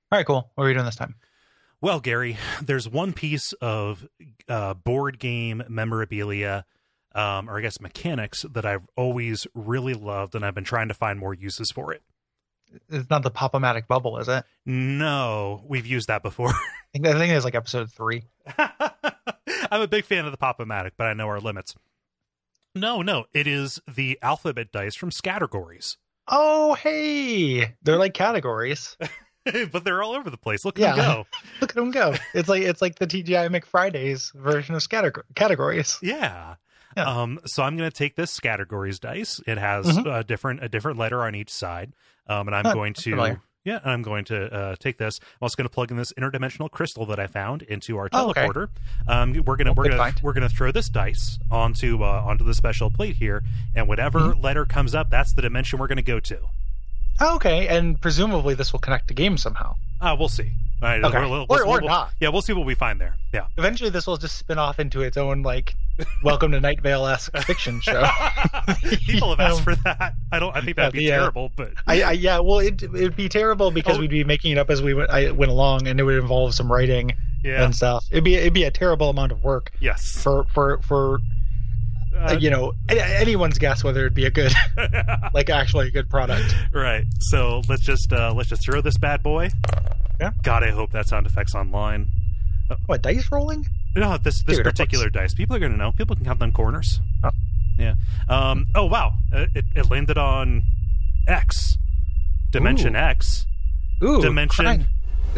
All right, cool. What are we doing this time? Well, Gary, there's one piece of board game memorabilia, or I guess mechanics, that I've always really loved, and I've been trying to find more uses for it. It's not the Pop-O-Matic bubble, is it? No, we've used that before. I think it's like episode 3. I'm a big fan of the Pop-O-Matic, but I know our limits. No, it is the alphabet dice from Scattergories. Oh, hey, they're like categories. But they're all over the place. Look at them go. Look at them go. It's like the TGI McFridays version of categories. Yeah. Yeah. So I'm going to take this Scattergories dice. It has a different letter on each side. And I'm going to take this. I'm also going to plug in this interdimensional crystal that I found into our teleporter. Okay. We're gonna throw this dice onto the special plate here, and whatever letter comes up, that's the dimension we're going to go to. Oh, okay, and presumably this will connect to games somehow. We'll see. All right, okay. Or not. Yeah, we'll see what we find there. Yeah. Eventually, this will just spin off into its own, like, Welcome to Night Vale-esque fiction show. People have asked for that. I think that'd be terrible, but well, it'd be terrible because we'd be making it up as I went along, and it would involve some writing and stuff. It'd be a terrible amount of work. Yes. For anyone's guess whether it'd be a good, like actually a good product. Right. So let's just throw this bad boy. Yeah. God, I hope that sound effect's online. What, dice rolling? No, this particular dice. People are going to know. People can count them corners. Oh. Yeah. Oh wow! It landed on X, Dimension X. Ooh. Dimension.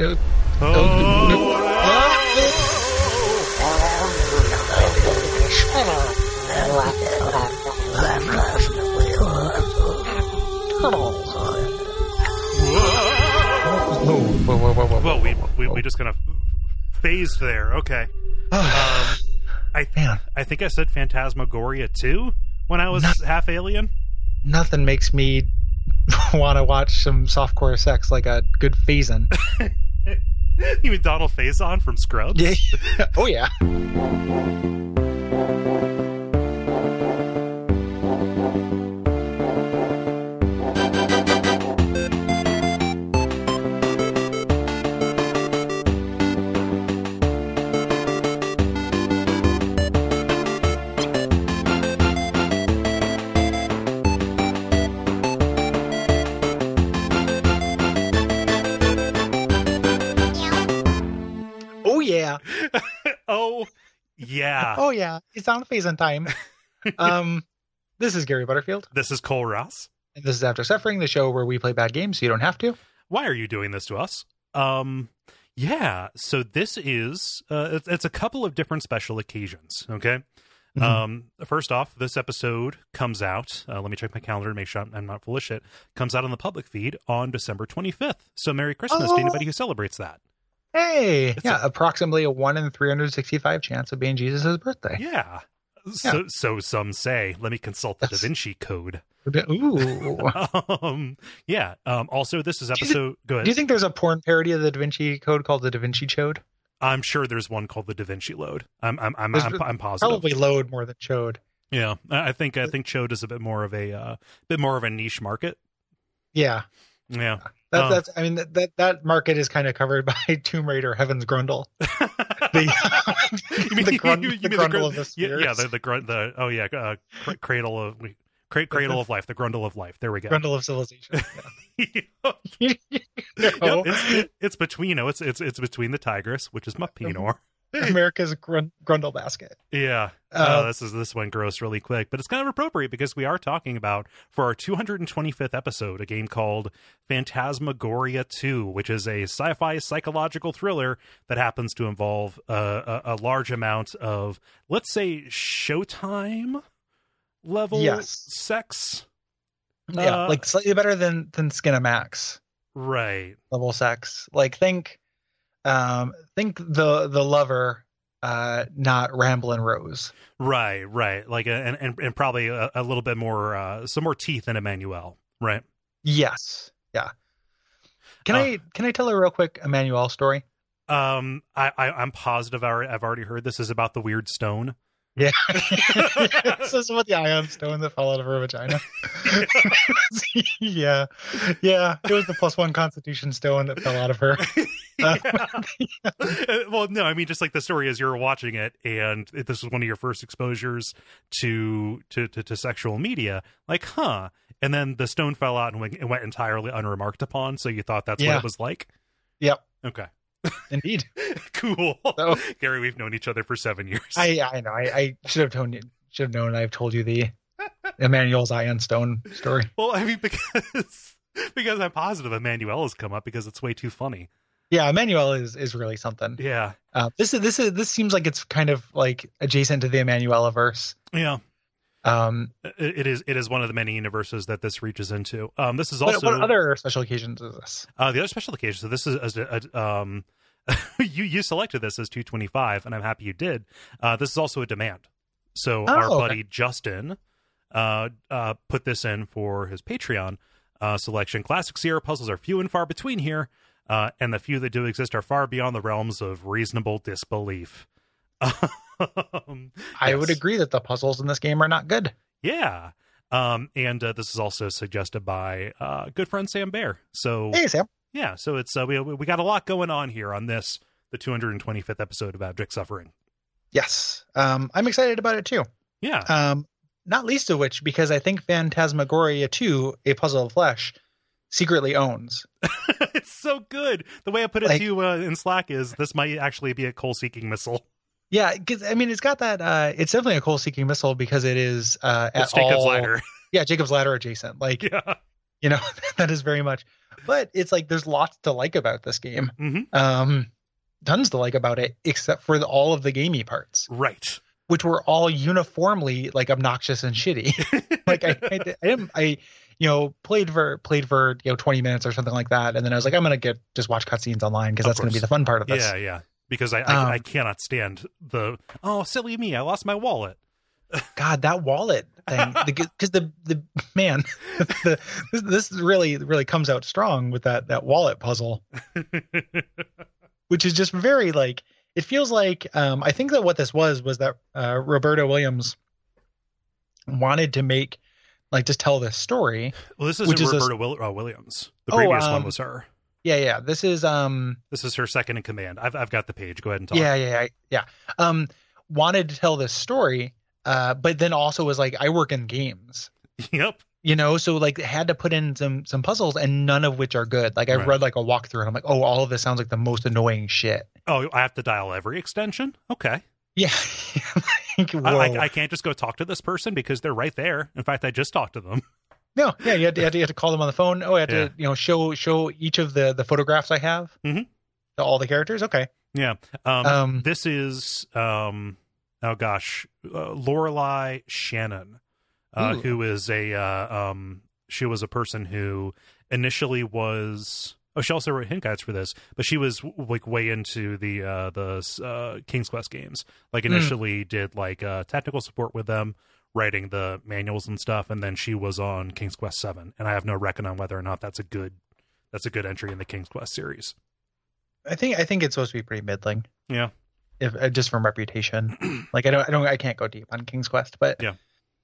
Whoa, we just kind of phased there. Okay. I think I said Phantasmagoria 2 when I was half alien. Nothing makes me want to watch some softcore sex like a good phase-in. You mean Donald Faison from Scrubs? Yeah. Oh, yeah. Yeah. Oh, yeah. It's on phase-in time. This is Gary Butterfield. This is Cole Ross. And this is After Suffering, the show where we play bad games so you don't have to. Why are you doing this to us? Yeah. So this is, it's a couple of different special occasions. Okay. First off, this episode comes out, let me check my calendar to make sure I'm not full of shit, comes out on the public feed on December 25th. So Merry Christmas to anybody who celebrates that. Hey, approximately a 1 in 365 chance of being Jesus' birthday. Yeah. So some say. Let me consult the Da Vinci Code. Ooh. Yeah. Also, this is episode. Go ahead. Do you think there's a porn parody of the Da Vinci Code called the Da Vinci Chode? I'm sure there's one called the Da Vinci Load. I'm positive. Probably load more than chode. Yeah, I think chode is a bit more of a niche market. Yeah. Yeah. That market is kind of covered by Tomb Raider Heaven's Grundle. The Grundle of the Spheres. Yeah, Cradle of Life, the Grundle of Life. There we go. Grundle of Civilization. Yeah. It's between it's between the Tigris, which is my Pinot. America's Grundle basket. Yeah. This went gross really quick, but it's kind of appropriate because we are talking about, for our 225th episode, a game called Phantasmagoria 2, which is a sci-fi psychological thriller that happens to involve a large amount of, let's say, Showtime level sex. Yeah, like slightly better than Skinamax. Right. Level sex. Like think the lover, not Ramblin' Rose. Right. Like and probably a little bit more, some more teeth in Emmanuel. Right. Yes. Yeah. Can I tell a real quick Emmanuel story? I'm positive I've already heard this is about the weird stone. Yeah. This is what the ion stone that fell out of her vagina. Yeah. It was the +1 Constitution stone that fell out of her. Well, no, I mean, just like the story is you're watching it, and this was one of your first exposures to sexual media. Like, huh? And then the stone fell out and went entirely unremarked upon. So you thought that's what it was like? Yep. Okay. Indeed. Cool. So, Gary, we've known each other for 7 years. I know. I should have known. I've told you the Emmanuel's ion stone story. Well, I mean, because I'm positive Emmanuel has come up because it's way too funny. Yeah, Emmanuel is really something. Yeah. This seems like it's kind of like adjacent to the Emmanuel-averse. Yeah. It is one of the many universes that this reaches into. This is also what other special occasions is this? The other special occasion. So this is you selected this as 225, and I'm happy you did. This is also a demand. So our buddy Justin put this in for his Patreon selection. Classic Sierra puzzles are few and far between here, and the few that do exist are far beyond the realms of reasonable disbelief. I would agree that the puzzles in this game are not good. Yeah. And this is also suggested by good friend Sam Bear. So hey, Sam. Yeah, so it's we got a lot going on here on the 225th episode of Abject Suffering. Yes. I'm excited about it too. Yeah. Not least of which because I think Phantasmagoria 2, A Puzzle of Flesh, secretly owns. It's so good. The way I put it to you in Slack is this might actually be a coal-seeking missile. Yeah, because I mean, it's got that. It's definitely a coal-seeking missile because it is it's Jacob's Ladder. Yeah, Jacob's Ladder adjacent. Like, yeah, that is very much. But it's like there's lots to like about this game. Mm-hmm. Tons to like about it, except for all of the gamey parts, right? Which were all uniformly like obnoxious and shitty. Like I played for 20 minutes or something like that, and then I was like, I'm gonna just watch cutscenes online because that's gonna be the fun part of this. Yeah. Because I cannot stand silly me, I lost my wallet. God, that wallet thing. Because the man, this really comes out strong with that wallet puzzle, which is just very like, it feels like, I think that what this was that Roberta Williams wanted to make, like, just tell this story. Well, this isn't Roberta Williams. The previous one was her. Yeah. This is her second in command. I've got the page. Go ahead and talk. Yeah. Wanted to tell this story, but then also was like, I work in games. Yep. So like had to put in some puzzles, and none of which are good. Like I've read like a walkthrough, and I'm like, oh, all of this sounds like the most annoying shit. Oh, I have to dial every extension? Okay. Yeah. I can't just go talk to this person because they're right there. In fact, I just talked to them. No, yeah, you had to call them on the phone. Oh, I had to, show each of the photographs I have to all the characters. Okay. Yeah. This is, Lorelei Shannon, who is she was a person who initially was, she also wrote hint guides for this, but she was like way into the King's Quest games. Like initially did like technical support with them, writing the manuals and stuff, and then she was on King's Quest 7, and I have no reckon on whether or not that's a good entry in the King's Quest series. I think it's supposed to be pretty middling. Yeah. If just from reputation. Like I can't go deep on King's Quest, but yeah.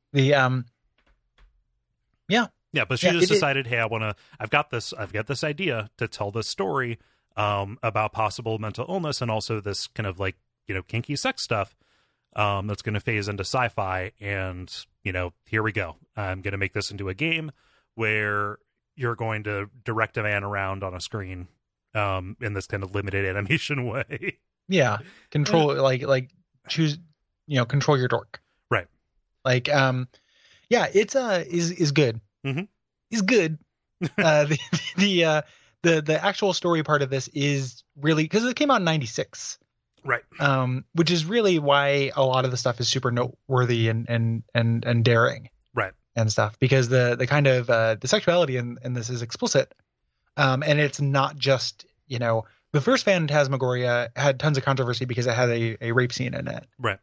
But she just decided, hey, I've got this idea to tell this story about possible mental illness and also this kind of like, kinky sex stuff. That's going to phase into sci-fi, and here we go. I'm going to make this into a game where you're going to direct a man around on a screen in this kind of limited animation way. Yeah, control like choose, control your dork. Right. Like it's is good. Mm-hmm. Is good. The actual story part of this is really, because it came out in 96. Right. Which is really why a lot of the stuff is super noteworthy and daring. Right. And stuff, because the kind of the sexuality in this is explicit. And it's not just, the first Phantasmagoria had tons of controversy because it had a rape scene in it. Right.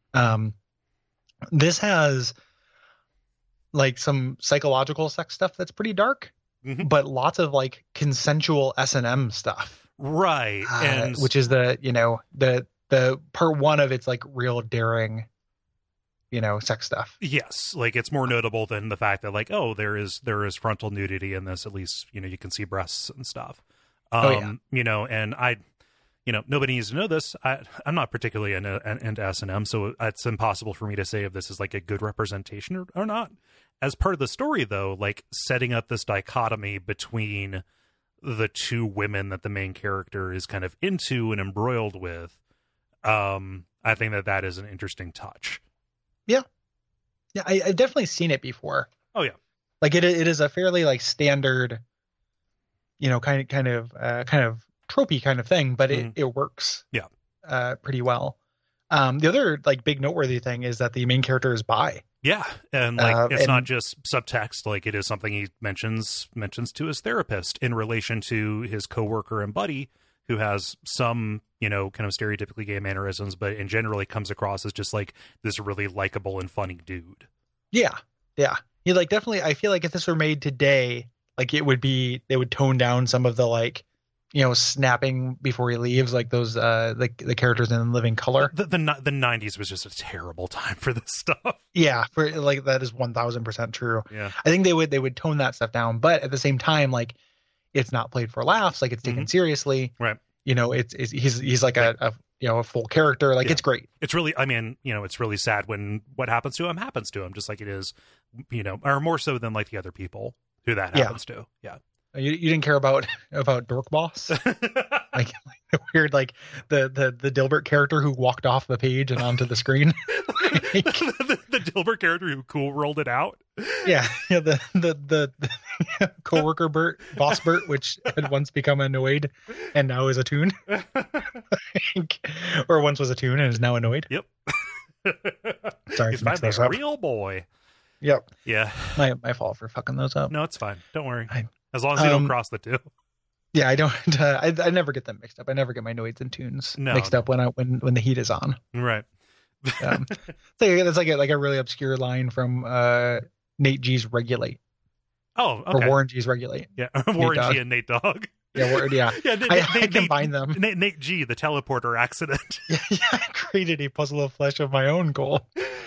This has like some psychological sex stuff that's pretty dark, but lots of like consensual S&M stuff. Right. And which is the part one of its like real daring sex stuff. Yes, like it's more notable than the fact that like, oh, there is frontal nudity in this. At least you can see breasts and stuff. And I, nobody needs to know this. I'm not particularly into S&M, so it's impossible for me to say if this is like a good representation or not. As part of the story, though, like setting up this dichotomy between the two women that the main character is kind of into and embroiled with, I think that is an interesting touch. Yeah. I've definitely seen it before. Oh yeah, like it is a fairly like standard, kind of tropey kind of thing, but it works. Yeah, pretty well. The other like big noteworthy thing is that the main character is bi. Yeah, and like it's not just subtext; like it is something he mentions to his therapist in relation to his coworker and buddy, who has some kind of stereotypically gay mannerisms, but in general he comes across as just like this really likable and funny dude. Yeah. He like definitely. I feel like if this were made today, like they would tone down some of the like, snapping before he leaves, like those the characters in Living Color. The 90s was just a terrible time for this stuff. Yeah, for like that is 1000% true. Yeah, I think they would tone that stuff down, but at the same time, like it's not played for laughs, like it's taken seriously. Right. He's like a full character. Like it's great. It's really, it's really sad when what happens to him, just like it is, or more so than like the other people who that happens to. Yeah. You didn't care about Dork Boss, like the weird like the Dilbert character who walked off the page and onto the screen. the Dilbert character who cool rolled it out. Yeah, the coworker Bert, Boss Bert, which had once become annoyed and now is a tune, or once was a tune and is now annoyed. Yep. Sorry, he's finally a real boy. Yep. Yeah. My fault for fucking those up. No, it's fine. Don't worry. As long as you don't cross the two. Yeah, I don't. I never get them mixed up. I never get my noids and tunes mixed up when the heat is on. Right. That's like a really obscure line from Nate G's Regulate. Oh, okay. Or Warren G's Regulate. Yeah, Warren G and Nate Dogg. Yeah. I combine them. Nate G, the teleporter accident. Yeah, I created a puzzle of flesh of my own goal.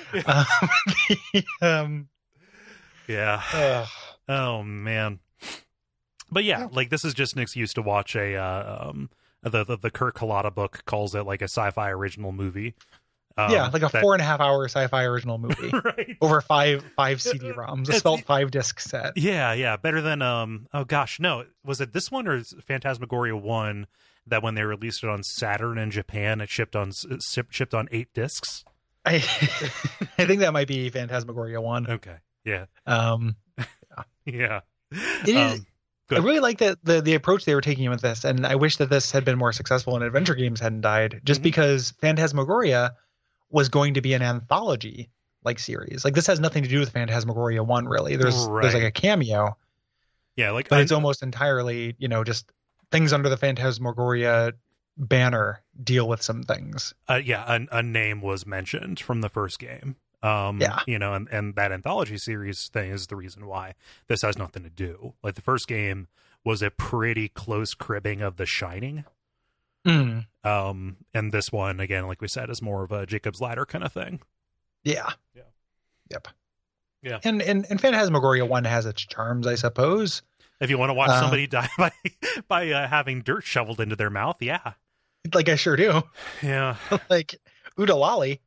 Yeah. Oh man. But yeah, like this is just an excuse to watch the Kurt Collada book calls it like a sci-fi original movie. Like a 4.5 hour sci-fi original movie. Right. Over five CD-ROMs, a spelt 5-disc set. Yeah. Better than oh gosh, no. Was it this one or Phantasmagoria 1 that when they released it on Saturn in Japan it shipped on 8 discs? I think that might be Phantasmagoria 1. Okay. Yeah. Yeah. It is. I really like the approach they were taking with this, and I wish that this had been more successful and Adventure Games hadn't died, just because Phantasmagoria was going to be an anthology like series. Like this has nothing to do with Phantasmagoria 1 really. There's like a cameo. Yeah, but it's almost entirely, just things under the Phantasmagoria banner deal with some things. A name was mentioned from the first game. And that anthology series thing is the reason why this has nothing to do. Like the first game was a pretty close cribbing of The Shining. And this one, again, like we said, is more of a Jacob's Ladder kind of thing. Yeah. Yep. Yeah. And Phantasmagoria 1 has its charms, I suppose. If you want to watch somebody die by having dirt shoveled into their mouth, yeah. Like I sure do. Yeah. Like Udalali.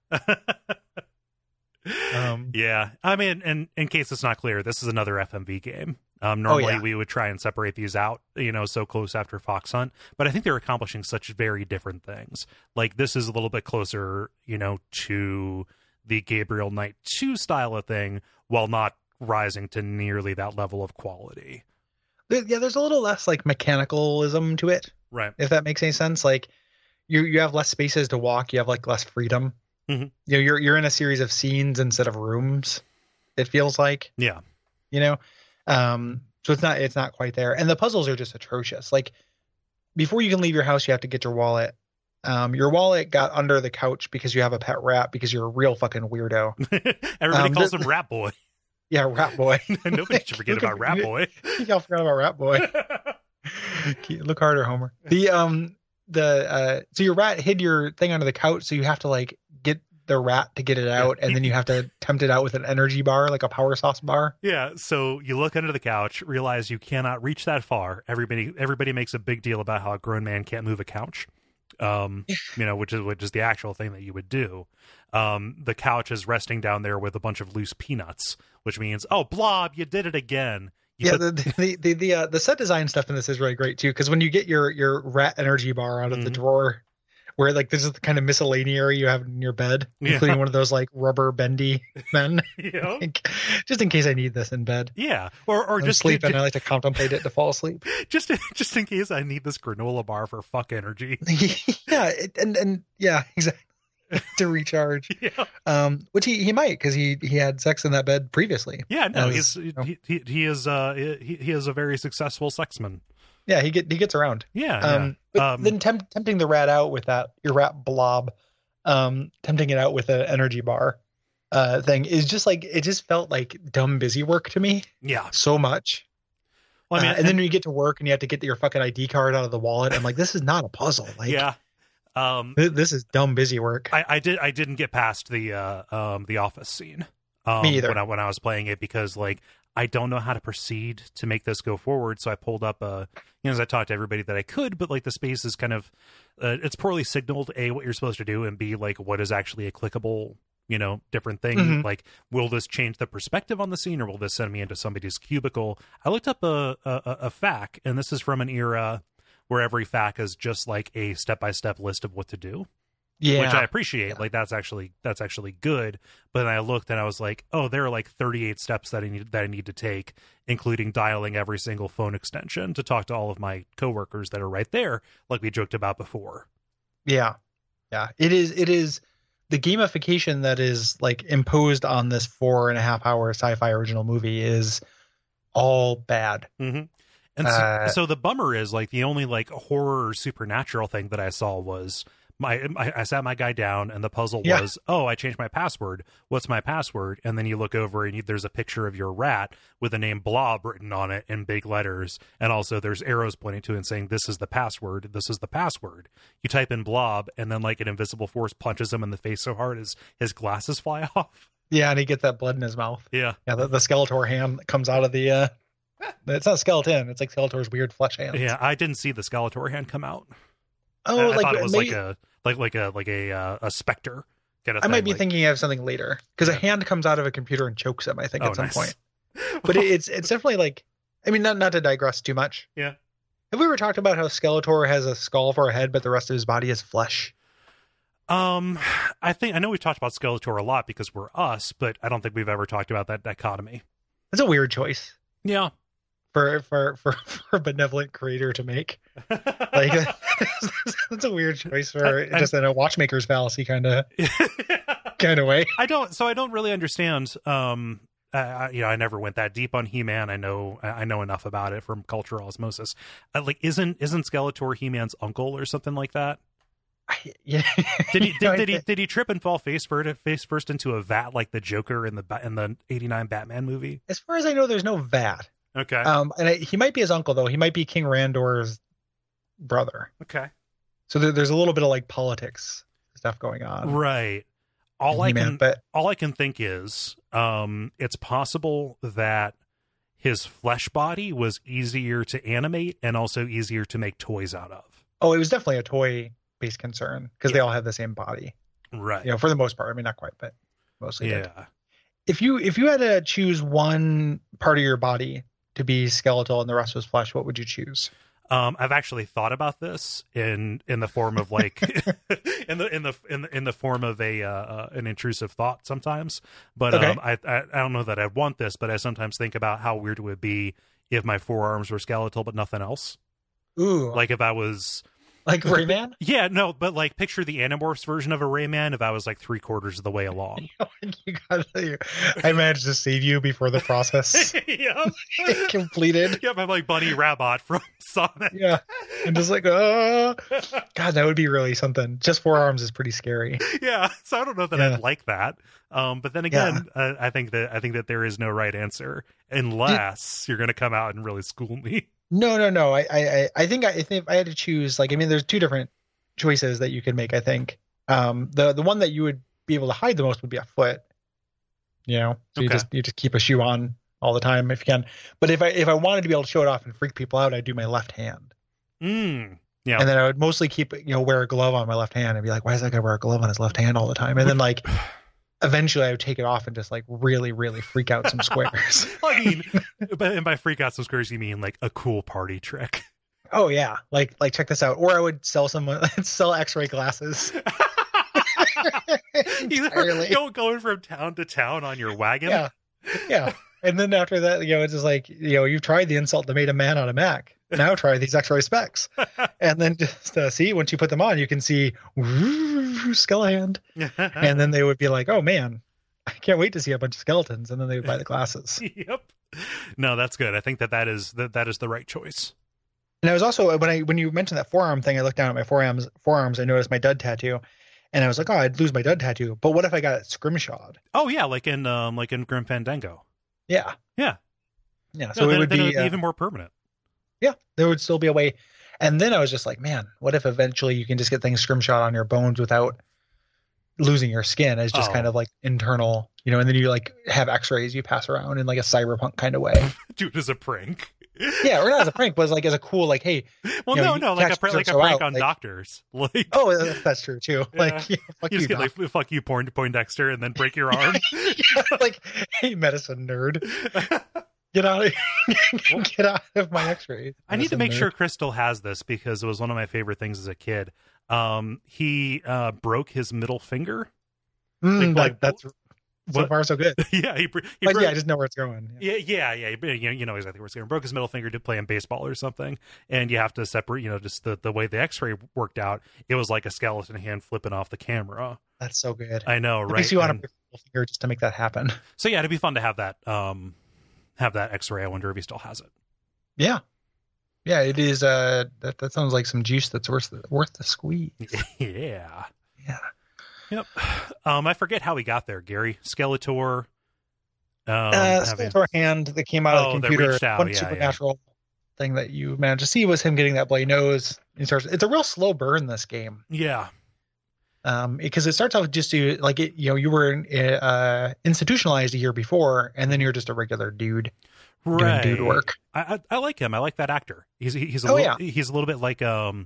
Yeah, I mean, and in case it's not clear, this is another FMV game. Normally we would try and separate these out, so close after Fox Hunt, but I think they're accomplishing such very different things. Like this is a little bit closer, to the Gabriel Knight 2 style of thing, while not rising to nearly that level of quality. Yeah, there's a little less like mechanicalism to it, right? If that makes any sense. Like you have less spaces to walk, you have like less freedom. Mm-hmm. You're in a series of scenes instead of rooms. It feels like, so it's not quite there. And the puzzles are just atrocious. Like before you can leave your house, you have to get your wallet. Your wallet got under the couch because you have a pet rat because you're a real fucking weirdo. Everybody calls him Rat Boy. Yeah, Rat Boy. Nobody should forget about Rat Boy. Y'all forgot about Rat Boy. Look harder, Homer. So your rat hid your thing under the couch, so you have to like the rat to get it out, and then you have to tempt it out with an energy bar, like a power sauce bar. Yeah, so you look under the couch, realize you cannot reach that far. Everybody makes a big deal about how a grown man can't move a couch. Which is the actual thing that you would do. The couch is resting down there with a bunch of loose peanuts, which means, oh, Blob, you did it again. The set design stuff in this is really great too, because when you get your rat energy bar out of the drawer, where like this is the kind of miscellaneary you have in your bed, including one of those like rubber bendy men. Like, just in case I need this in bed. Yeah, or just sleep, and I like to contemplate it to fall asleep. Just in case I need this granola bar for fuck energy. and yeah, exactly. To recharge. Which he might, because he had sex in that bed previously. Yeah, no, he is a very successful sexman. Yeah, he gets around. But then tempting the rat out with your rat blob, tempting it out with an energy bar thing is just like, it just felt like dumb busy work to me. Yeah, so much. Well, I mean, and then when you get to work and you have to get your fucking ID card out of the wallet, I'm like, this is not a puzzle. Like, this is dumb busy work. I didn't get past the office scene. Me either. When I was playing it, because like I don't know how to proceed to make this go forward. So I pulled up as I talked to everybody that I could, but like the space is kind of it's poorly signaled, A, what you're supposed to do, and B, like what is actually a clickable, different thing. Like, will this change the perspective on the scene, or will this send me into somebody's cubicle? I looked up a FAQ, and this is from an era where every FAQ is just like a step-by-step list of what to do. Yeah. Which I appreciate. Yeah. Like that's actually good. But then I looked and I was like, oh, there are like 38 steps that I need to take, including dialing every single phone extension to talk to all of my coworkers that are right there, like we joked about before. Yeah. Yeah. It is the gamification that is like imposed on this 4.5 hour sci-fi original movie is all bad. Mm-hmm. And so the bummer is like the only like horror or supernatural thing that I saw was I sat my guy down and the puzzle was, oh, I changed my password. What's my password? And then you look over and there's a picture of your rat with the name Blob written on it in big letters. And also there's arrows pointing to it and saying, this is the password. This is the password. You type in Blob and then like an invisible force punches him in the face so hard his glasses fly off. Yeah. And he gets that blood in his mouth. Yeah. Yeah. The Skeletor hand that comes out of the, it's not skeleton. It's like Skeletor's weird flesh hands. Yeah. I didn't see the Skeletor hand come out. Oh, I thought it was maybe, like a specter kind of thing. I might be thinking of something later, because a hand comes out of a computer and chokes him, I think, at some point. But it's definitely like, I mean, not to digress too much. Yeah. Have we ever talked about how Skeletor has a skull for a head, but the rest of his body is flesh? I know we've talked about Skeletor a lot because we're us, but I don't think we've ever talked about that dichotomy. It's a weird choice. Yeah. For a benevolent creator to make, like that's a weird choice for just in a watchmaker's fallacy kind of way. I don't really understand. I never went that deep on He-Man. I know enough about it from cultural osmosis. Like, isn't Skeletor He-Man's uncle or something like that? Yeah. Did he trip and fall face first into a vat like the Joker in the '89 Batman movie? As far as I know, there's no vat. Okay. He might be his uncle, though. He might be King Randor's brother. Okay. So there's a little bit of like politics stuff going on. Right. All I can think is it's possible that his flesh body was easier to animate and also easier to make toys out of. Oh, it was definitely a toy-based concern because they all have the same body. Right. For the most part. I mean, not quite, but mostly. Yeah. Did. If you had to choose one part of your body to be skeletal and the rest was flesh, what would you choose? I've actually thought about this in the form of like in the form of an intrusive thought sometimes, but okay. I don't know that I'd want this, but I sometimes think about how weird it would be if my forearms were skeletal but nothing else. Ooh, like if I was like Rayman. Yeah, no, but like picture the Animorphs version of a Rayman if I was like 3/4 of the way along. I managed to save you before the process completed. Yeah, I'm like Bunny Rabbit from Sonic. Yeah, and just like, God, that would be really something. Just forearms is pretty scary. Yeah, so I don't know that I'd like that. But then again, I think that there is no right answer unless you're going to come out and really school me. No. I think if I had to choose, like, I mean, there's two different choices that you could make. I think the one that you would be able to hide the most would be a foot. You know, so Okay. you just keep a shoe on all the time if you can. But if I wanted to be able to show it off and freak people out, I'd do my left hand. Yeah. And then I would mostly keep, wear a glove on my left hand and be like, why does that guy wear a glove on his left hand all the time? And then like eventually I would take it off and just like really, really freak out some squares. I mean, and by freak out some squares, you mean like a cool party trick. Oh yeah. Like check this out. Or I would sell sell x-ray glasses. You're going from town to town on your wagon. Yeah. Yeah. And then after that, it's just like, you've tried the insult that made a man on a Mac. Now try these x-ray specs. And then just see, once you put them on, you can see skull hand. And then they would be like, oh man, I can't wait to see a bunch of skeletons. And then they would buy the glasses. Yep. No, that's good. I think that is the right choice. And I was also, when you mentioned that forearm thing, I looked down at my forearms, I noticed my dud tattoo. And I was like, oh, I'd lose my dud tattoo. But what if I got it scrimshawed? Oh yeah, like in Grim Fandango. Yeah. Yeah. Yeah. So it would be even more permanent. Yeah, there would still be a way. And then I was just like, man, what if eventually you can just get things scrimshot on your bones without losing your skin as just kind of like internal, and then you like have x-rays you pass around in like a cyberpunk kind of way. Do it as a prank. Yeah, or not as a prank, but like as a cool, like, hey. Well, no, like a prank on doctors. Like, oh, that's true too. Yeah. Like, fuck you just you, get like, fuck you, Poindexter, and then break your arm. Yeah, like, hey, medicine nerd. Get out of my x-rays. I need to make sure Crystal has this because it was one of my favorite things as a kid. He broke his middle finger. That's so far so good. Yeah, I just know where it's going. Yeah. You know exactly where it's going. Broke his middle finger to play in baseball or something, and you have to separate. Just the way the X-ray worked out, it was like a skeleton hand flipping off the camera. That's so good. I know, right? It makes you want to break your finger just to make that happen. So yeah, it'd be fun to have that. Have that X-ray. I wonder if he still has it. Yeah, it is. That sounds like some juice that's worth the squeeze. Yeah. Yep. I forget how we got there, Gary. Skeletor. Skeletor hand that came out of the computer. Out. Supernatural thing that you managed to see was him getting that bloody nose. It's a real slow burn, this game. Yeah. Because it starts off just you were institutionalized a year before, and then you're just a regular dude doing dude work. I like him. I like that actor. He's a little bit like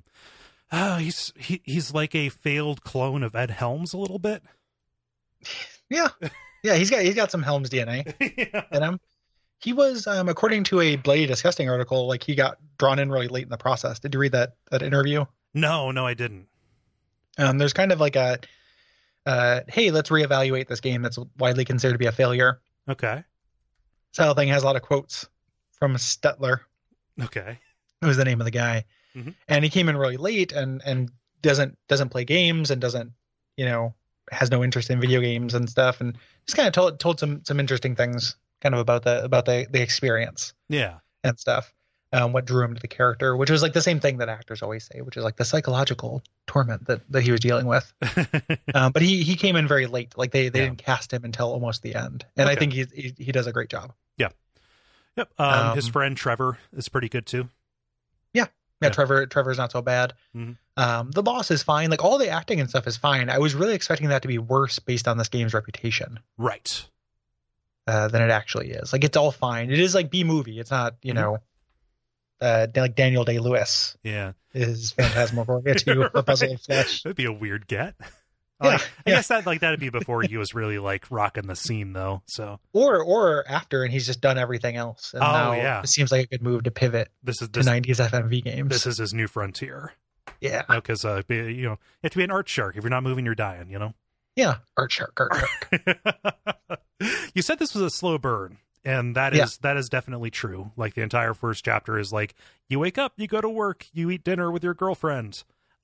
he's like a failed clone of Ed Helms a little bit. Yeah, he's got some Helms DNA in him. He was, according to a Bloody Disgusting article, like he got drawn in really late in the process. Did you read that interview? No, I didn't. There's kind of like a, hey, let's reevaluate this game that's widely considered to be a failure. Okay. This whole thing has a lot of quotes from Stetler. Okay. It was the name of the guy. Mm-hmm. And he came in really late and doesn't play games and doesn't, has no interest in video games and stuff. And just kind of told some interesting things kind of about the experience. Yeah. And stuff. What drew him to the character, which was like the same thing that actors always say, which is like the psychological torment that he was dealing with. But he came in very late. Like they didn't cast him until almost the end. And I think he does a great job. Yeah. Yep. His friend Trevor is pretty good too. Yeah. Trevor's not so bad. Mm-hmm. The boss is fine. Like all the acting and stuff is fine. I was really expecting that to be worse based on this game's reputation. Right. Than it actually is. Like it's all fine. It is like B-movie. It's not, like Daniel Day-Lewis. Yeah. Is Phantasmagoria 2, The Puzzle of Flesh. That'd be a weird get. Yeah, I guess that'd be before he was really like rocking the scene though. So or after, and he's just done everything else. And now it seems like a good move to pivot to 90s FMV games. This is his new frontier. Yeah, because you have to be an art shark. If you're not moving, you're dying. Yeah, art shark. You said this was a slow burn, and that is definitely true. Like the entire first chapter is like you wake up, you go to work, you eat dinner with your girlfriend.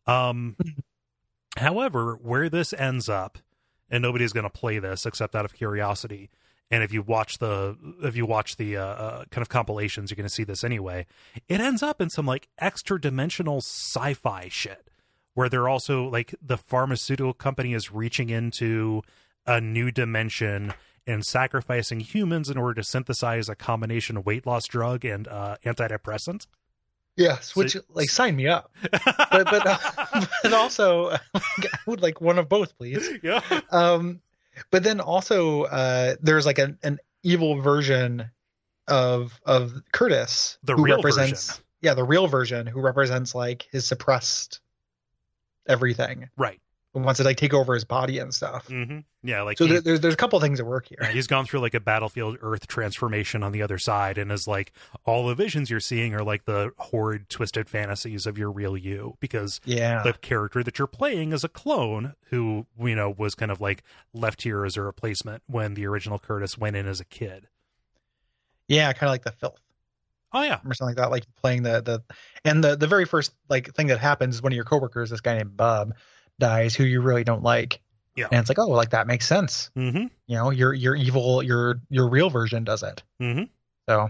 However, where this ends up, and nobody's going to play this except out of curiosity, and if you watch the kind of compilations, you're going to see this anyway. It ends up in some like extra dimensional sci-fi shit, where they're also like the pharmaceutical company is reaching into a new dimension and sacrificing humans in order to synthesize a combination weight loss drug and antidepressant. Yes, which like sign me up. But also I would like one of both, please. Yeah. But then also there's like an evil version of Curtis, The who real represents version. Yeah, the real version, who represents like his suppressed everything. Right. And wants to like take over his body and stuff. Mm-hmm. Yeah, like So there's a couple of things that work here. he's gone through like a Battlefield Earth transformation on the other side, and is like, all the visions you're seeing are like the horrid, twisted fantasies of your real you, because Yeah. the character that you're playing is a clone who, you know, was kind of like left here as a replacement when the original Curtis went in as a kid. Yeah, kind of like the filth. Oh yeah. Or something like that, like playing the very first like thing that happens is one of your coworkers, this guy named Bob, dies, who you really don't like. Yeah. And it's like, oh, well, like that makes sense. Mm-hmm. You know, your evil, your real version does it. Mm-hmm. So,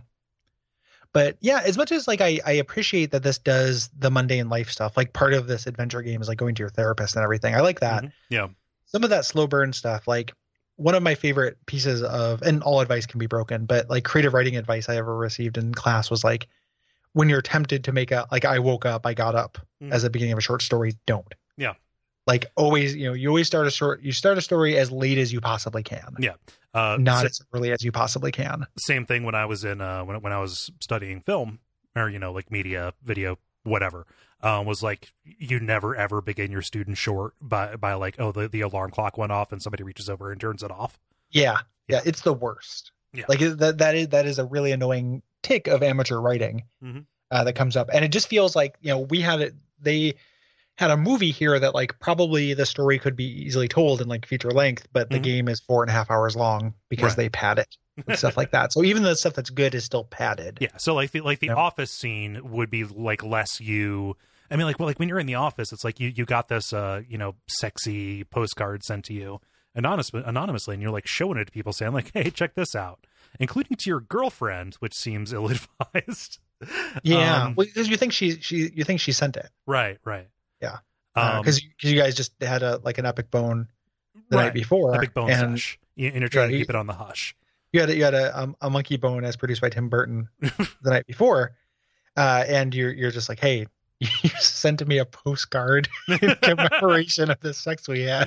but yeah, as much as like I appreciate that this does the mundane life stuff, like part of this adventure game is like going to your therapist and everything. I like that. Mm-hmm. Yeah. Some of that slow burn stuff, like one of my favorite pieces of, and all advice can be broken, but like creative writing advice I ever received in class was like, when you're tempted to make like I woke up, I got up as the beginning of a short story, don't. Yeah. Like always, you know, you always start a story as late as you possibly can. Yeah. Not as early as you possibly can. Same thing when I was in when I was studying film, or, you know, like media, video, whatever. Was like, you never ever begin your student short by like, oh, the alarm clock went off and somebody reaches over and turns it off. Yeah. It's the worst. Yeah. Like that is a really annoying tick of amateur writing that comes up, and it just feels like, you know, they had a movie here that like probably the story could be easily told in like feature length, but the game is 4.5 hours long because they pad it and stuff like that. So even the stuff that's good is still padded. Yeah. So like the office scene would be like less you. I mean, like, well, like when you're in the office, it's like you got this, you know, sexy postcard sent to you anonymously, and you're like showing it to people, saying like, hey, check this out, including to your girlfriend, which seems ill-advised. Yeah, because you think she sent it. Right. Yeah, because you guys just had an epic bone the night before, epic bone sesh, and you're trying to keep it on the hush. You had a monkey bone as produced by Tim Burton the night before, and you're just like, hey, you sent me a postcard in commemoration of the sex we had.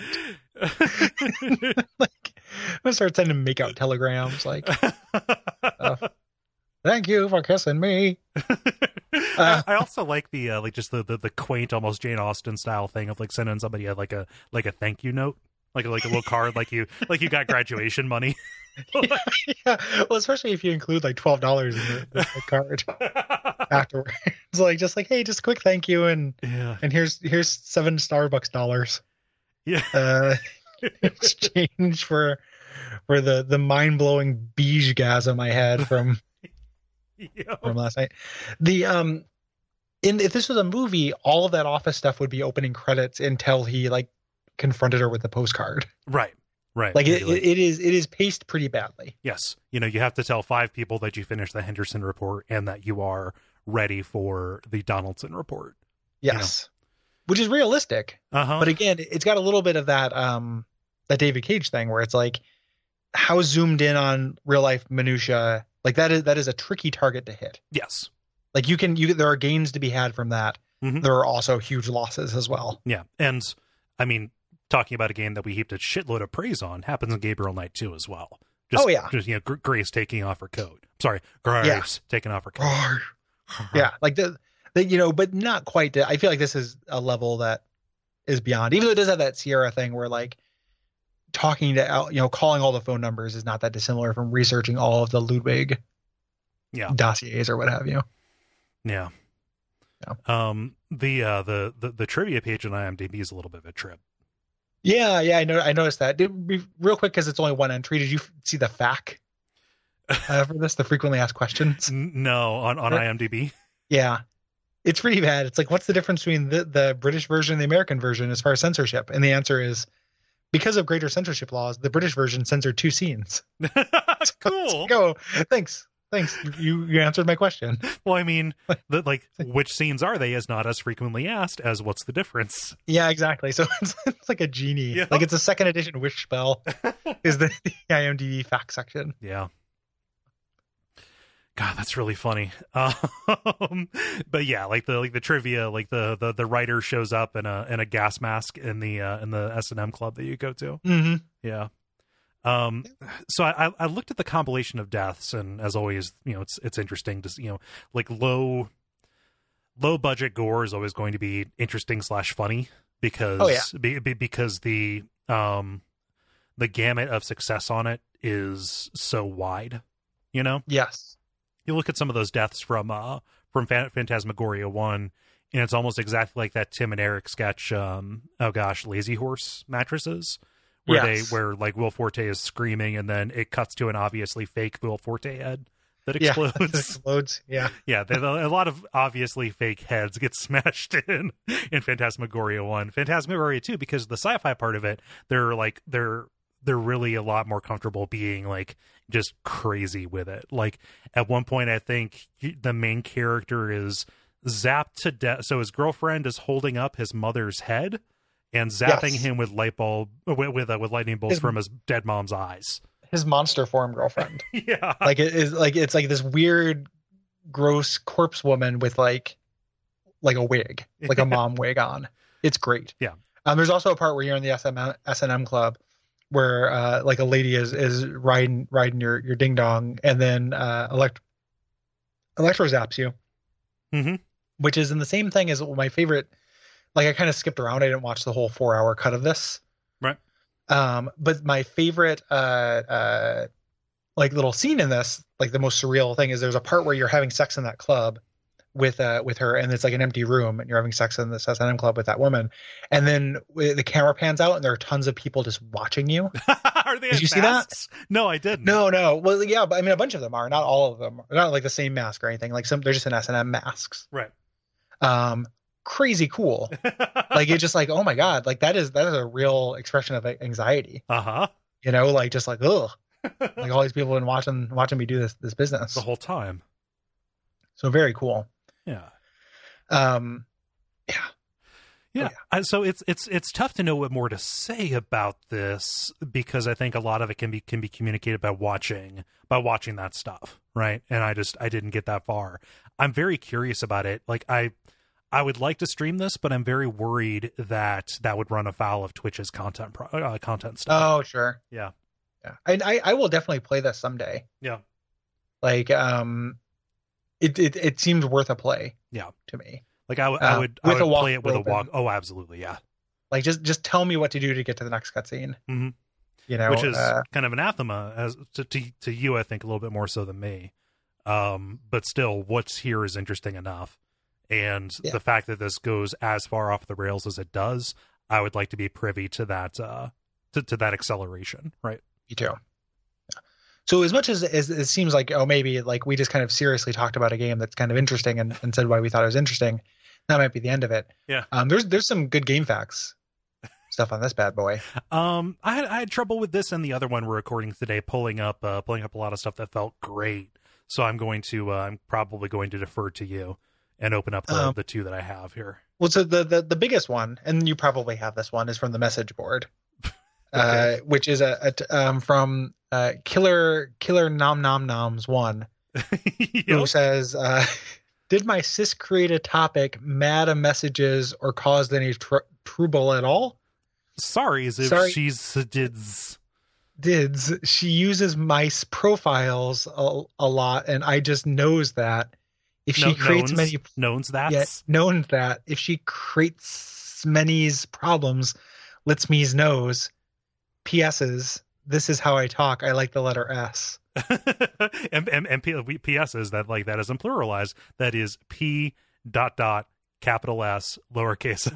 Like, I'm gonna start sending make-out telegrams like, thank you for kissing me. I also like the like just the quaint, almost Jane Austen style thing of like sending somebody like a thank you note, like a little card, like you got graduation money. Yeah. Well, especially if you include like $12 in the card afterwards. It's like just like, hey, just a quick thank you, and here's $7 Starbucks dollars. Yeah. Exchange for the mind-blowing beige-gasm I had from last night. If this was a movie, all of that office stuff would be opening credits until he like confronted her with the postcard. Right. Like it is paced pretty badly. Yes. You know, you have to tell 5 people that you finished the Henderson report and that you are ready for the Donaldson report. Yes. You know? Which is realistic. But again, it's got a little bit of that David Cage thing where it's like, how zoomed in on real life minutia. Like that is a tricky target to hit. Yes. Like there are gains to be had from that. There are also huge losses as well. Yeah. And I mean, talking about a game that we heaped a shitload of praise on happens in Gabriel Knight 2 as well. Just, you know, Grace taking off her coat. Sorry, Grace taking off her coat. Yeah, like the you know, but not quite. I feel like this is a level that is beyond. Even though it does have that Sierra thing where like talking to, you know, calling all the phone numbers is not that dissimilar from researching all of the Ludwig dossiers or what have you. Yeah. The trivia page on IMDb is a little bit of a trip. Yeah, I noticed that. Real quick, because it's only one entry. Did you see the FAQ for this? The frequently asked questions. No, on IMDb. Yeah, it's pretty bad. It's like, what's the difference between the British version and the American version as far as censorship? And the answer is, because of greater censorship laws, the British version censored 2 scenes. Cool. Go. Thanks. You answered my question. Well, I mean, which scenes are they is not as frequently asked as what's the difference. Yeah, exactly. So it's like a genie. Yeah. Like it's a second edition wish spell is the IMDb fact section. Yeah. God, that's really funny. But yeah, like the trivia, like the writer shows up in a gas mask in the S&M club that you go to. Mm-hmm. Yeah. So I looked at the compilation of deaths, and as always, it's interesting to see, like low budget gore is always going to be interesting / funny because because the gamut of success on it is so wide. Yes. You look at some of those deaths from Phantasmagoria 1, and it's almost exactly like that Tim and Eric sketch. Lazy Horse Mattresses, where like Will Forte is screaming, and then it cuts to an obviously fake Will Forte head that explodes. Yeah, that explodes. Yeah, yeah. A lot of obviously fake heads get smashed in Phantasmagoria 1, Phantasmagoria 2, because the sci-fi part of it, they're really a lot more comfortable being like just crazy with it. Like at one point, I think the main character is zapped to death. So his girlfriend is holding up his mother's head and zapping him with lightning bolts from his dead mom's eyes. His monster form girlfriend. Yeah. Like it's like this weird, gross corpse woman with like a wig, like a mom wig on. It's great. Yeah. There's also a part where you're in the S&M club where like a lady is riding your ding dong, and then Electro zaps you, which is in the same thing as my favorite. Like I kind of skipped around. I didn't watch the whole 4-hour cut of this. Right. But my favorite like little scene in this, like the most surreal thing, is there's a part where you're having sex in that club with her, and it's like an empty room, and you're having sex in this S&M club with that woman, and then the camera pans out and there are tons of people just watching you. Are they? Did you see that? No, I didn't. No. Well, yeah, but I mean, a bunch of them are. Not all of them. They're not like the same mask or anything. Like they're just in S&M masks. Right. Crazy cool. Like it's just like, oh my god, like that is a real expression of anxiety. Like just like, ugh. Like all these people have been watching me do this business the whole time. So very cool. Yeah. Yeah. So it's tough to know what more to say about this, because I think a lot of it can be communicated by watching that stuff, right? And I didn't get that far. I'm very curious about it. Like I would like to stream this, but I'm very worried that would run afoul of Twitch's content stuff. Oh, sure. Yeah. I will definitely play this someday. Yeah. Like it seems worth a play. Yeah. To me. Like I would play it with a walk. Oh, absolutely. Yeah. Like just tell me what to do to get to the next cutscene. Mm-hmm. Which is kind of anathema as to you, I think, a little bit more so than me. But still, what's here is interesting enough. And the fact that this goes as far off the rails as it does, I would like to be privy to that to that acceleration, right? Me too. So as much as it seems like, oh, maybe like we just kind of seriously talked about a game that's kind of interesting and said why we thought it was interesting, that might be the end of it. Yeah. There's some good game facts stuff on this bad boy. I had trouble with this and the other one we're recording today, pulling up a lot of stuff that felt great. So I'm probably going to defer to you and open up the two that I have here. Well, so the biggest one, and you probably have this one, is from the message board. Okay. Which is from Killer Nom Nom Noms 1, who says, did my sis create a topic mad a messages or caused any trouble at all? Sorry, as if she's dids. She uses mice profiles a lot, and I just knows that if she creates many knowns that known that if she creates many's problems, lets me's knows. PS's, this is how I talk. I like the letter S. and PS's that isn't pluralized. That is P ... capital S lowercase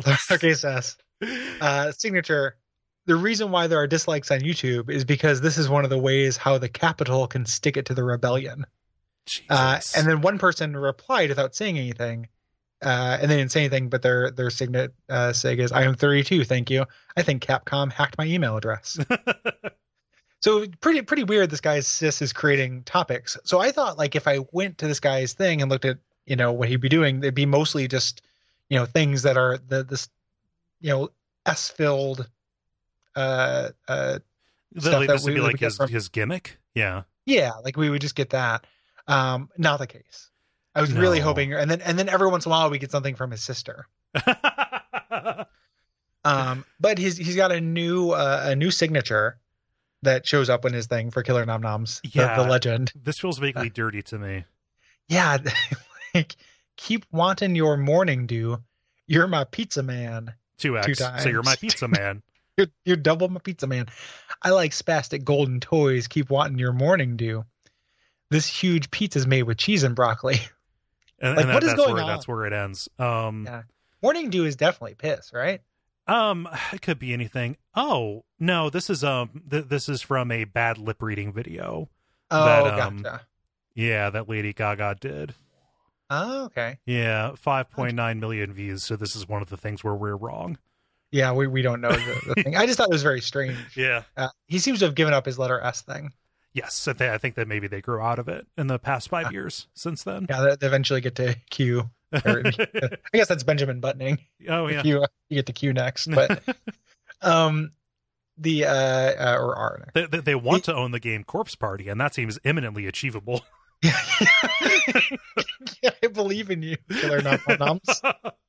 s. Signature. The reason why there are dislikes on YouTube is because this is one of the ways how the Capitol can stick it to the rebellion. And then one person replied without saying anything. And they didn't say anything, but their signet sig is, I am 32, thank you. I think Capcom hacked my email address. So pretty weird. This guy's sis is creating topics. So I thought, like, if I went to this guy's thing and looked at, what he'd be doing, they'd be mostly just, things that are this, S-filled stuff this would be like his gimmick. Yeah. Yeah. Like we would just get that. Not the case. I was really hoping, and then every once in a while we get something from his sister. But he's got a new signature that shows up in his thing for Killer Nom Noms. Yeah, the legend. This feels vaguely dirty to me. Yeah, like, keep wanting your morning dew. You're my pizza man. 2x. 2 times. So you're my pizza man. You're double my pizza man. I like spastic golden toys. Keep wanting your morning dew. This huge pizza's made with cheese and broccoli. And, like, and what is going on? That's where it ends. Yeah. Morning dew is definitely piss, right? It could be anything. Oh no, this is this is from a bad lip reading video. Oh, gotcha. Yeah, that Lady Gaga did. Oh, okay. Yeah, 5.9 million views. So this is one of the things where we're wrong. Yeah, we don't know the thing. I just thought it was very strange. Yeah. He seems to have given up his letter S thing. Yes, I think that maybe they grew out of it in the past 5 years since then. Yeah, they eventually get to Q. I guess that's Benjamin Buttoning. Oh yeah, you get to Q next, but the or R. They want to own the game Corpse Party, and that seems imminently achievable. Yeah, I believe in you, Killer Nom Noms.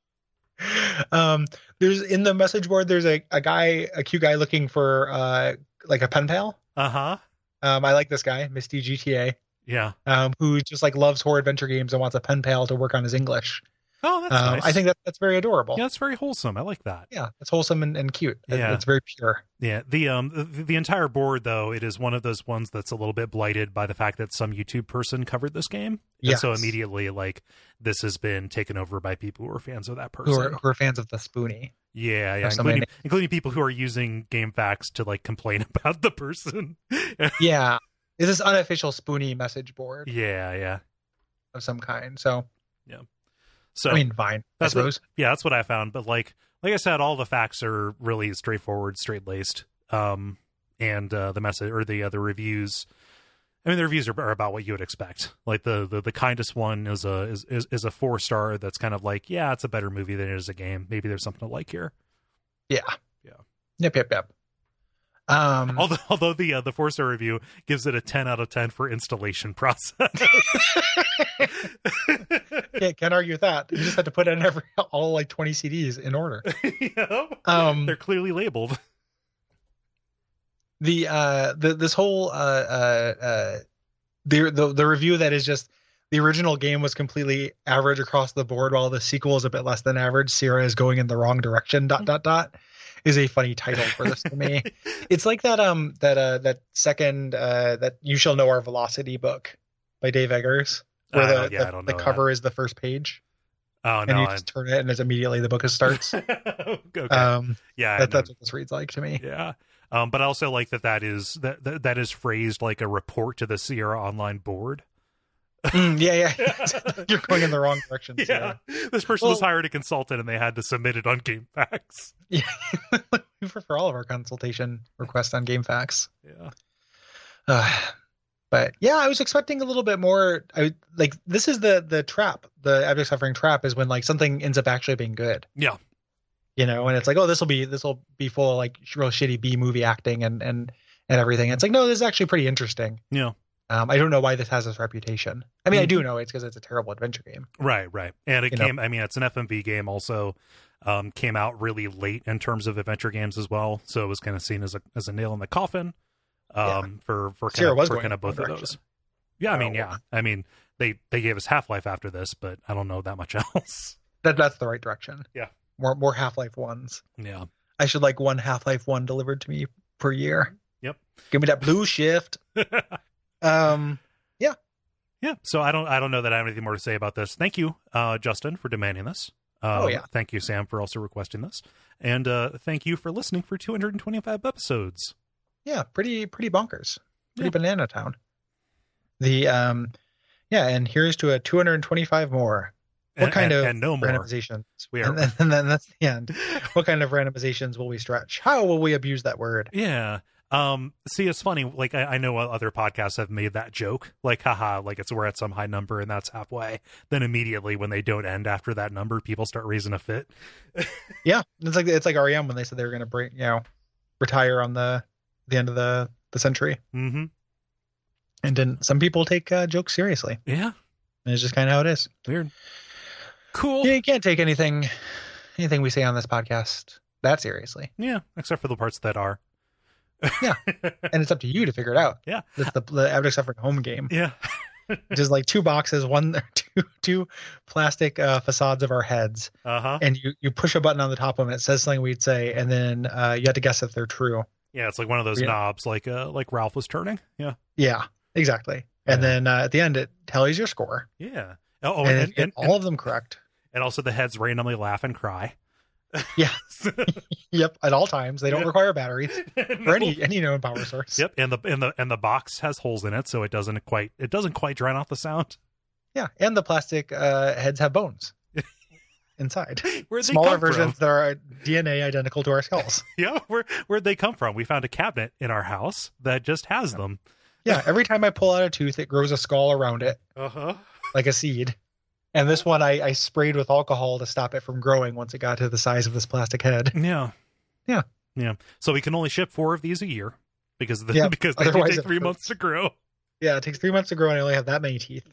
There's in the message board. There's a Q guy looking for like a pen pal. Uh-huh. I like this guy, Misty GTA. Yeah. Who just like loves horror adventure games and wants a pen pal to work on his English. Oh, that's nice. I think that's very adorable. Yeah, that's very wholesome. I like that. Yeah, it's wholesome and cute. Yeah. It's very pure. Yeah. The entire board, though, it is one of those ones that's a little bit blighted by the fact that some YouTube person covered this game. Yeah. So immediately, like, this has been taken over by people who are fans of that person. Who are fans of the Spoonie. Yeah, including people who are using GameFAQs to like complain about the person. Yeah. Is this unofficial Spoonie message board? Yeah. Of some kind. So yeah. So I mean, fine. I suppose. That's what I found. But like I said, all the facts are really straightforward, straight laced. And the message or the reviews. I mean, the reviews are about what you would expect. Like the kindest one is a 4-star. That's kind of like, yeah, it's a better movie than it is a game. Maybe there's something to like here. Yeah. Yep. Although the 4-star review gives it a 10 out of 10 for installation process. Can't argue with that. You just had to put in all like 20 CDs in order. Yeah. They're clearly labeled. This whole the review that is just the original game was completely average across the board while the sequel is a bit less than average. Sierra is going in the wrong direction. ... is a funny title for this to me. It's like that second that You Shall Know Our Velocity book by Dave Eggers, where the cover is the first page. Oh no! And you just turn it and it's immediately the book starts. Okay. Yeah, that's what this reads like to me. Yeah. But I also like that is phrased like a report to the Sierra Online board. Yeah. You're going in the wrong direction. Yeah. This person was hired a consultant and they had to submit it on GameFAQs. Yeah. for all of our consultation requests on GameFAQs. Yeah. But yeah, I was expecting a little bit more. This is the trap. The Abject Suffering trap is when like something ends up actually being good. Yeah. You know, and it's like, oh, this will be full of like real shitty B movie acting and everything. And it's like, no, this is actually pretty interesting. Yeah. I don't know why this has this reputation. I mean, I do know it's because it's a terrible adventure game. Right. And it I mean, it's an FMV game also. Came out really late in terms of adventure games as well. So it was kind of seen as a nail in the coffin for kind of both of those. Yeah. I mean, they gave us Half-Life after this, but I don't know that much else. That's the right direction. Yeah. More Half-Life 1s. Yeah. I should like one Half-Life 1 delivered to me per year. Yep. Give me that blue shift. Yeah. So I don't know that I have anything more to say about this. Thank you, Justin, for demanding this. Thank you, Sam, for also requesting this. And thank you for listening for 225 episodes. Yeah, pretty bonkers. Pretty banana town. And here's to a 225 more. What kind of no more randomizations? And then that's the end. What kind of randomizations will we stretch? How will we abuse that word? Yeah. See, it's funny. Like I know other podcasts have made that joke, like, haha, like we're at some high number and that's halfway. Then immediately when they don't end after that number, people start raising a fit. Yeah. It's like REM when they said they were going to retire on the end of the century. Mm-hmm. And then some people take jokes seriously. Yeah. And it's just kind of how it is. Weird. Cool. Yeah, you can't take anything we say on this podcast that seriously. Yeah, except for the parts that are. Yeah. And it's up to you to figure it out. Yeah. It's the Abject Suffering home game. Yeah. Just like two boxes, two plastic facades of our heads. Uh-huh. And you push a button on the top of them, it says something we'd say, and then you have to guess if they're true. Yeah, it's like one of those knobs like Ralph was turning. Yeah. Yeah, exactly. And then at the end it tallies your score. Yeah. And all of them correct. And also the heads randomly laugh and cry. Yeah. Yep. At all times. They don't require batteries or any known power source. Yep. And the box has holes in it, so it doesn't quite drown out the sound. Yeah. And the plastic heads have bones inside. Where'd they Smaller come versions from? that are DNA identical to our skulls. Yeah. Where'd they come from? We found a cabinet in our house that just has them. Yeah. Every time I pull out a tooth, it grows a skull around it. Uh-huh. Like a seed. And this one I sprayed with alcohol to stop it from growing once it got to the size of this plastic head. Yeah. Yeah. Yeah. So we can only ship 4 of these a year because they do Otherwise take 3 months to grow. Yeah, it takes 3 months to grow and I only have that many teeth.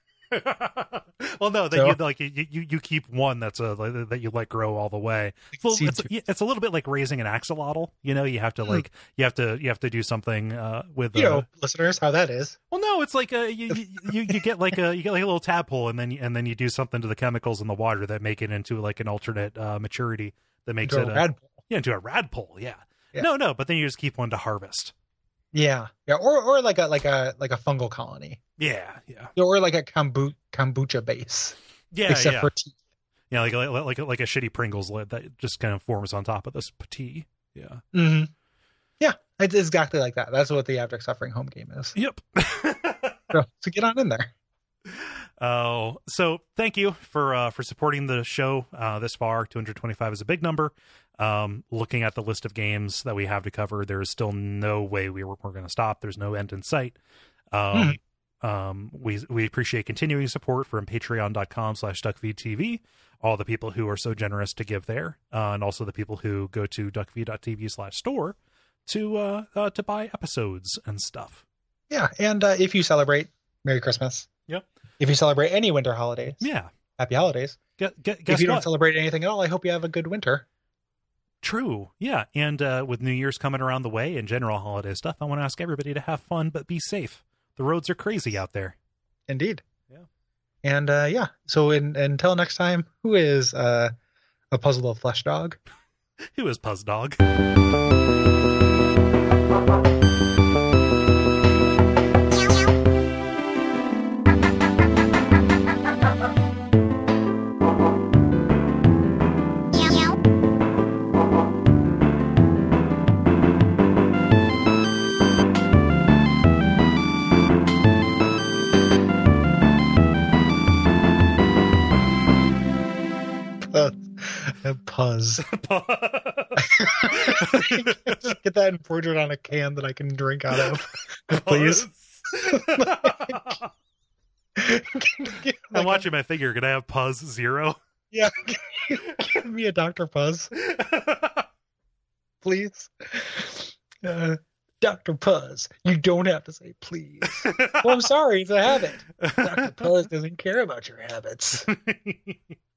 Well, no, you keep one that you let grow all the way. It's a little bit like raising an axolotl. You know, you have to you have to do something with listeners, how that is. Well, no, it's like you get like a little tadpole and then you do something to the chemicals in the water that make it into like an alternate maturity that makes it into a radpole. Yeah. No, but then you just keep one to harvest. Yeah, or like a fungal colony. Yeah. Or like a kombucha base. Yeah, except for teeth. Yeah, like a shitty Pringles lid that just kind of forms on top of this tea. Yeah. Mm-hmm. Yeah, it's exactly like that. That's what the Abject Suffering home game is. Yep. So get on in there. Oh, so thank you for supporting the show this far. 225 is a big number. Looking at the list of games that we have to cover, there is still no way we're going to stop. There's no end in sight. We appreciate continuing support from patreon.com/duckfeedtv, all the people who are so generous to give there, and also the people who go to duckfeed.tv/store to buy episodes and stuff. Yeah, and if you celebrate, Merry Christmas. Yep. If you celebrate any winter holidays, yeah, happy holidays. If you don't celebrate anything at all, I hope you have a good winter. True. Yeah. And with New Year's coming around the way and general holiday stuff, I want to ask everybody to have fun, but be safe. The roads are crazy out there. Indeed. Yeah. And so until next time, who is a puzzle of flesh dog? Who is Puzz Dog? Puzz. Just get that embroidered on a can that I can drink out of, please. I'm watching my figure. Can I have Puzz 0? Yeah, give me a Dr. Puzz, please. Dr. Puzz, you don't have to say please. Well, I'm sorry, it's a habit. Dr. Puzz doesn't care about your habits.